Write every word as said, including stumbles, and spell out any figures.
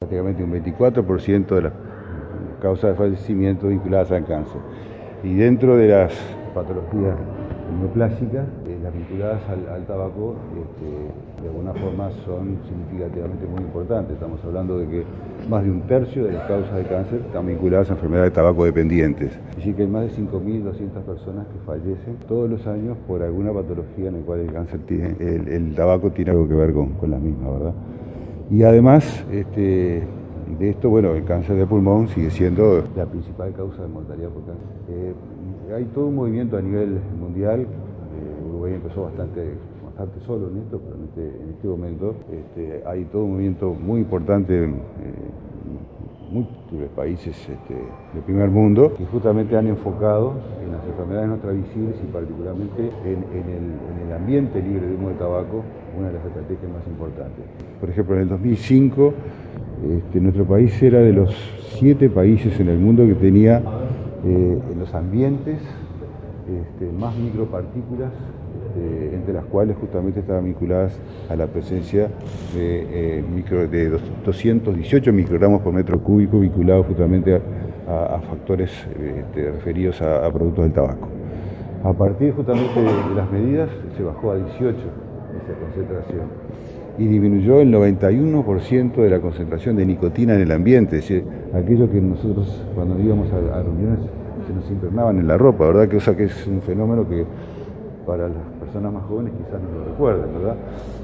prácticamente un veinticuatro por ciento de las causas de fallecimiento vinculadas al cáncer. Y dentro de las patologías neoplásicas, eh, las vinculadas al, al tabaco, este, de alguna forma son significativamente muy importantes. Estamos hablando de que más de un tercio de las causas de cáncer están vinculadas a enfermedades de tabaco dependientes. Es decir, que hay más de cinco mil doscientas personas que fallecen todos los años por alguna patología en la cual el cáncer tiene, el, el tabaco tiene algo que ver con, con la misma, ¿verdad? Y además, este, de esto, bueno, el cáncer de pulmón sigue siendo la principal causa de mortalidad por cáncer. Eh, hay todo un movimiento a nivel mundial. eh, Uruguay empezó bastante, bastante solo en esto, pero en este, en este momento este, hay todo un movimiento muy importante en eh, múltiples países este, del primer mundo que justamente han enfocado en las enfermedades no transmisibles y particularmente en, en, el, en el ambiente libre de humo de tabaco, una de las estrategias más importantes. Por ejemplo, en el dos mil cinco, este, nuestro país era de los siete países en el mundo que tenía eh, en los ambientes este, más micropartículas, este, entre las cuales justamente estaban vinculadas a la presencia de, eh, micro, de doscientos dieciocho microgramos por metro cúbico, vinculados justamente a, a, a factores este, referidos a, a productos del tabaco. A partir justamente de, de las medidas se bajó a dieciocho esa concentración y disminuyó el noventa y uno por ciento de la concentración de nicotina en el ambiente, es decir, aquello que nosotros cuando íbamos a, a reuniones se nos impregnaban en la ropa, ¿verdad? Que, o sea, que es un fenómeno que para las personas más jóvenes quizás no lo recuerden, ¿verdad?